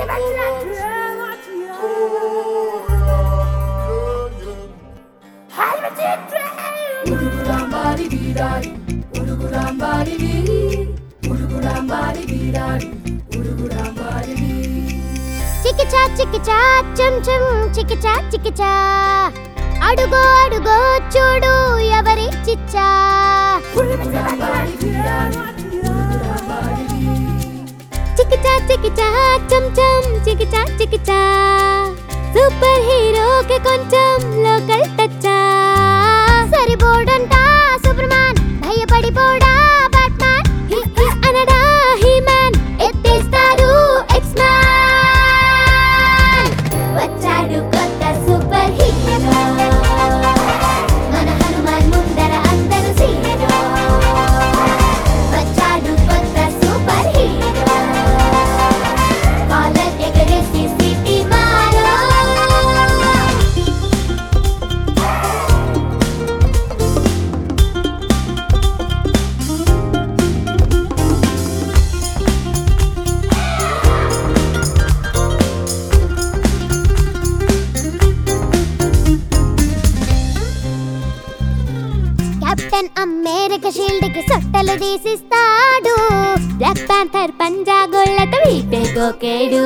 చికిచా చికిచా చం చం చికిచా చికిచా అడుగో అడుగో చూడు ఎవరి చిచ్చా చికిచా చికిచా చం చం చికిచా చికిచా సూపర్ హీరోకి కొంచెం లోకల్ టచ్చా సరిపోడంట సూపర్మాన్ భయపడిపోడా బ్యాట్మాన్ అనడా హీమాన్ ఎత్తేస్తాడు ఎక్స్ మ్యాన్ వచ్చాడు కొత్త సూపర్ హీరో మన హనుమాన్ ముందర అందరూ సీరో వచ్చాడు కొత్త సూపర్ హీరో కాలర్ ఎగరేసి సిటీ మారో కెప్టెన్ అమెరికా షీల్డ్ కి సొట్టలు తీసిస్తాడు బ్లాక్ ప్యాంథర్ పంజా గొళ్ళతో వీటే గోకేడు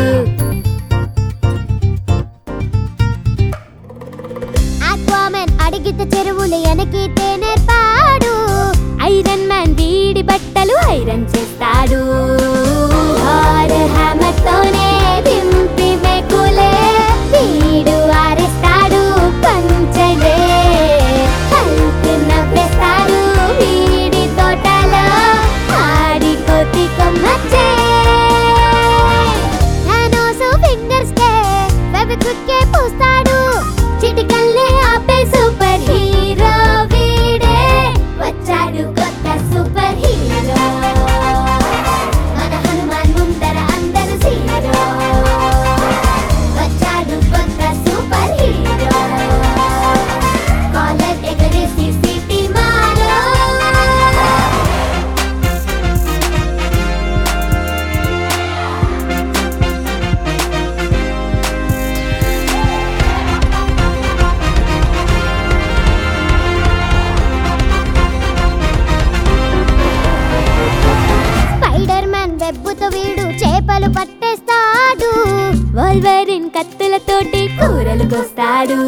ఆక్వామెన్ అడిగితే చెరువులు ఎనకితే నేర్పాడు ఐరన్ మ్యాన్ వీడి బట్టలు ఐరన్ చేస్తాడు హ్యామర్ తోనే దింపి మెకులే వీడు ఆరేస్తాడు పంచలే హల్క్ నవ్వేస్తాడు వీడి తోటలో ఆడి కోతి కొమ్మచ్చే థానోస్ ఫింగర్స్ కే ఫెవిక్విక్ కే పూస్తాడు చిటికల్లే ఆపే సూపర్ హీరో వీడే వచ్చాడు కొత్త సూపర్ హీరో మన హనుమాన్ ముందర అందరూ సీరో వచ్చాడు కొత్త సూపర్ హీరో కాలర్ ఎగరేసి సిటీ మారో స్పైడర్ మ్యాన్ వెబ్బుతో వీడు చేపలు పట్టేస్తాడు వోల్వరిన్ కత్తులతోటి కూరలు కోస్తాడు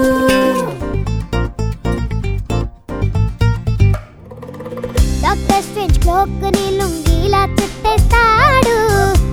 డాక్టర్ స్ట్రేంజ్ క్లోక్ ని లుంగీలా చుట్టేస్తాడు